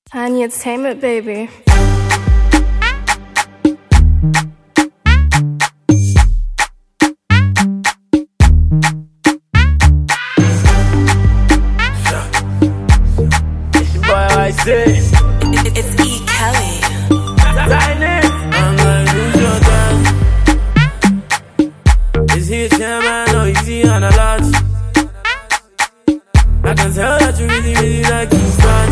Tiny Entertainment, baby. It's your boy, I say. It's E. Kelly. Tiny. I'm like, who's your dad? Is he a chairman or is he on a lodge? I can tell that you really like him fast.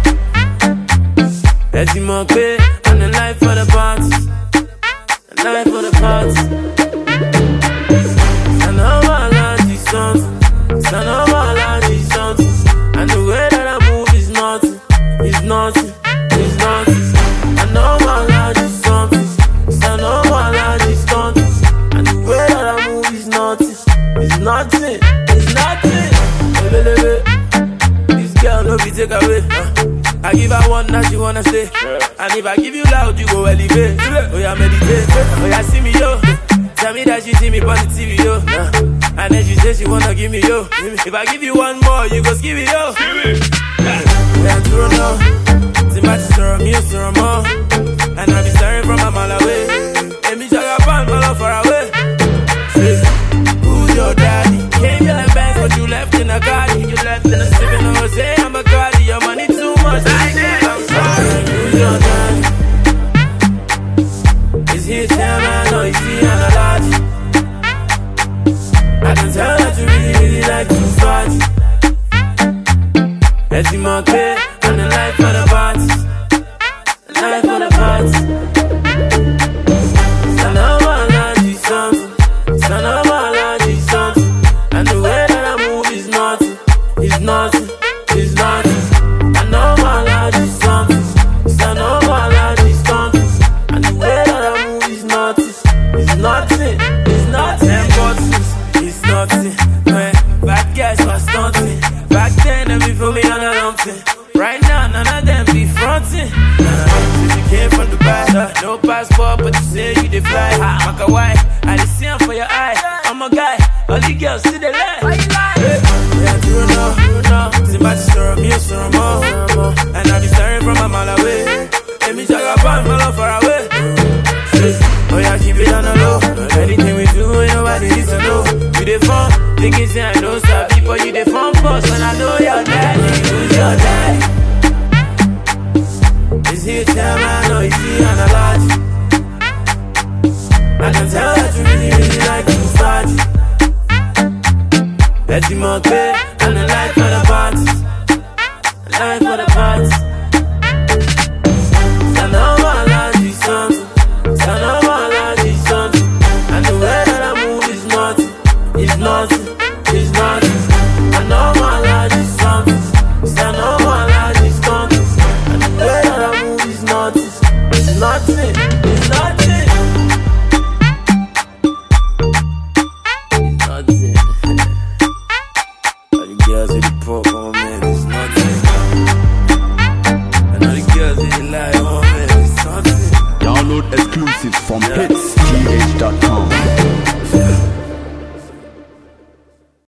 Let's see more pay on the life for the party. The life for the party. I know my life is something. I know my life is something. And the way that I move is nothing. It's nothing. It's nothing. I know my life is something. I know my life is something. And the way that I move is nothing. It's nothing. It's nothing. This girl no be take away. I give her one that she wanna stay. And if I give you loud, you go elevate. Oh yeah, meditate. Oh yeah, see me yo. Tell me that she see me on the TV yo. And then she say she wanna give me yo. If I give you one more, you go give me yo. Yeah, true no. The match is from you, so more. And I be staring from a mile away. Let me jog up on my love far away. Say, who's your daddy? Came in the bank, but you left in a garden. You left in a sipping on say I'm a cardi. Your money too much. I'm sorry. Who's your daddy? Is he a chairman or is he on a lodge? I can tell that you really like to party. Let's see more pay on the life for the party. The life for the party. I know my life is something. I know my life is something. And the way that I move is nothing. It's nothing. It's nothing. I know my life is something. I know my life is something. And the way that I move is nothing. It's nothing. It's nothing. Them bottles, it's nothing. Bad guys was nothing. Back then, them before me on a something. Right now, none of them be fronting. Since you came from Dubai, no passport, but you say you dey fly. Maka white, I dey see 'em for your eye. I'm a guy, all the girls see the lie. Why you lie? Yeah, true no. Somebody stir me, stir more. And I be staring from a mile away. Let me jog up on my love far away. Oh yeah, keep it on the low. Anything we do, ain't nobody needs to know. You dey fun, thinking say I know some people. You dey fun first, and I know your daddy. Who's your daddy? Is he a chairman or is he on a lodge? I can tell that you really like to party. Let's see more pay and the life for the party. The life for the party. I know my life is something. I know my life is something. And the way that I move is nothing. It's nothing. It's nothing.